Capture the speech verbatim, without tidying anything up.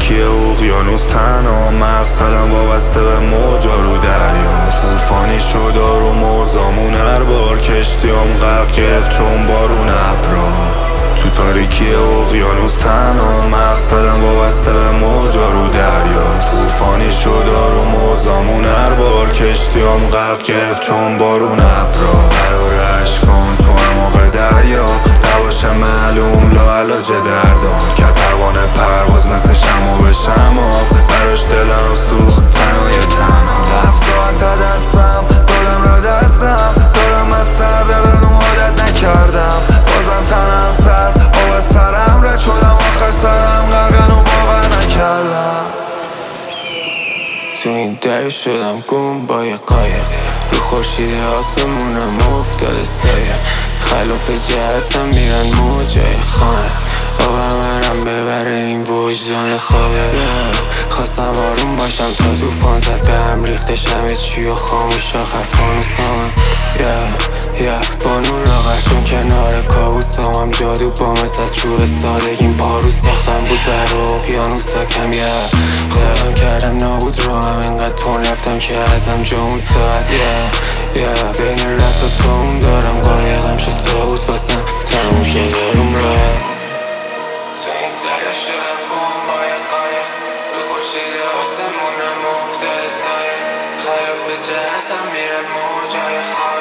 تاریکی اقیانوس تنها مقصدم وابسته به موجا رو دریاست. طوفانی شد و موزامون هر بار کشتیام غرق گرفت چون بارون ابرا. تو تاریکی اقیانوس تنها مقصدم وابسته به موجا رو دریاست. طوفانی شد و موزامون هر بار کشتیام غرق گرفت چون بارون ابرا. قرار اشکام تو عمق دریا نباشه معلوم لاعلاج دردان. کرد پروانه پرواز مثل شمع به شمع براش دلم سوخت تنهای تنها. هفت ساعت تا دستم دادم را دستم دارم از سر دردن عادت نکردم. بازم تنم سرد آب از سرم رد شدم آخر سرم غرقن و باور نکردم. تو این دریا شدم گم با یه قایق رو خورشید آسمونم افتاده سایه. خلاف جهتم میرن موجای خانه آبم منم ببره این وجدان خوابه. خواستم آروم باشم تا توفان زد به هم ریخته همه چی و خاموش آخر فانوسامم. yeah, yeah. بانون لاغر چون کنار کابوسامم جادو با مثل از شور سادگیم پارو ساختم بود بر اقیانوس ساکم. yeah. خودم کردم نابود رو هم اینقدر تون رفتم که ازم جا اون ساعت yeah, yeah. بین رفت و توم دارم قایقم شد تابوت واسم تموم شد دارم راه. تو این دریا شدم گم با یه قایق رو خورشید آسمونم افتاده سایه. خلاف جهتم میرن موجای خواب